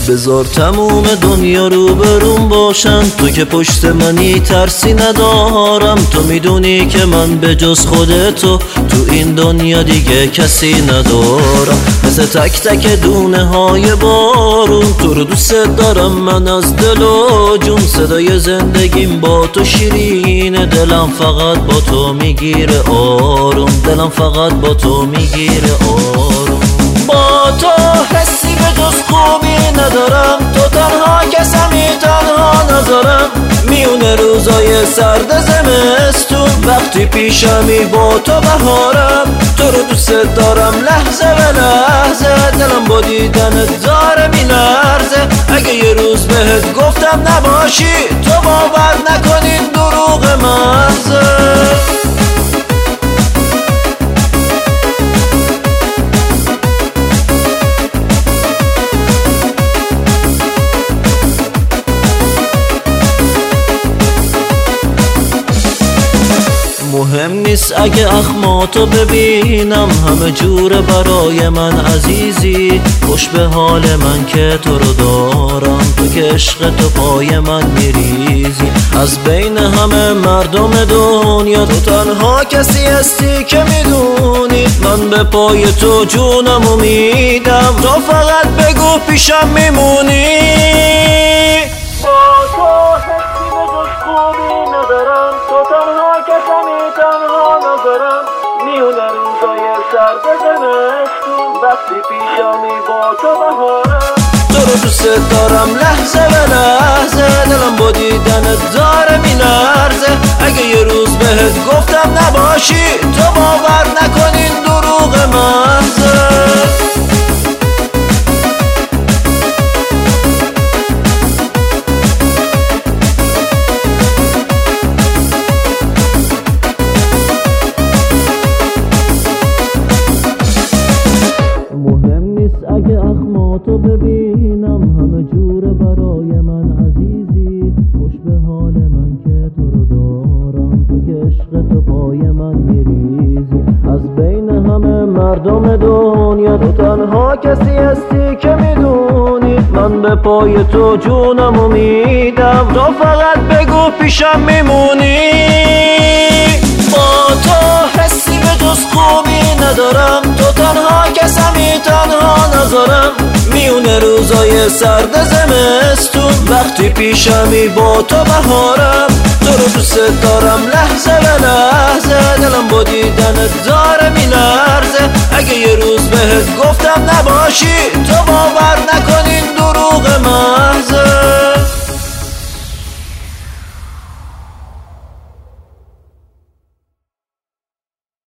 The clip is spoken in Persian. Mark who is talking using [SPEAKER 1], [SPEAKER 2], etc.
[SPEAKER 1] بذار تموم دنیا رو بروم باشن، تو که پشت منی ترسی ندارم. تو میدونی که من به جز خودتو تو این دنیا دیگه کسی ندارم. مثل تک تک دونه های بارون تو رو دوست دارم من از دل و جون. صدای زندگیم با تو شیرینه، دلم فقط با تو میگیره آروم، دلم فقط با تو میگیره آروم. با تو حسی به جز خوبی ندارم، تو تنها کسمی تنها نذارم. میونه روزای سرد زمستون وقتی پیشمی با تو بهارم. تو رو دوست دارم لحظه به لحظه، دلم با دیدنت داره میلرزه. اگه یه روز بهت گفتم نباشی تو باور نکنین دروغ محضه. مهم نیست اگه اخماتو ببینم، همه جوره برای من عزیزی. خوش به حال من که تو رو دارم، تو که عشق تو پای من میریزی. از بین همه مردم دنیا تو تنها کسی هستی که میدونی من به پای تو جونمو میدم. تو فقط بگو پیشم میمونی. با تو حسی به جز خوبی ندارم، تو تنها کسمی تنها نذارم. میونه روزای سرد زمستون وقتی پیشمی با تو بهارم. تو رو دوست دارم لحظه به لحظه، دلم با دیدنت داره میلرزه. اگه یه روز بهت گفتم نباشی تو باور نکنین دروغ محضه. اگه اخماتو ببینم همه جوره برای من عزیزی. خوش به حال من که تو رو دارم، تو که عشق تو پای من میریزی. از بین همه مردم دنیا تو تنها کسی هستی که میدونی من به پای تو جونمو میدم. تو فقط بگو پیشم میمونی. با تو حسی به جز خوبی ندارم، تو تنها کسمی تنها نذارم. میونه روزای سرد زمستون وقتی پیشمی با تو بهارم. تو رو دوست دارم لحظه به لحظه، دلم با دیدنت داره میلرزه. اگه یه روز بهت گفتم نباشی تو باور نکن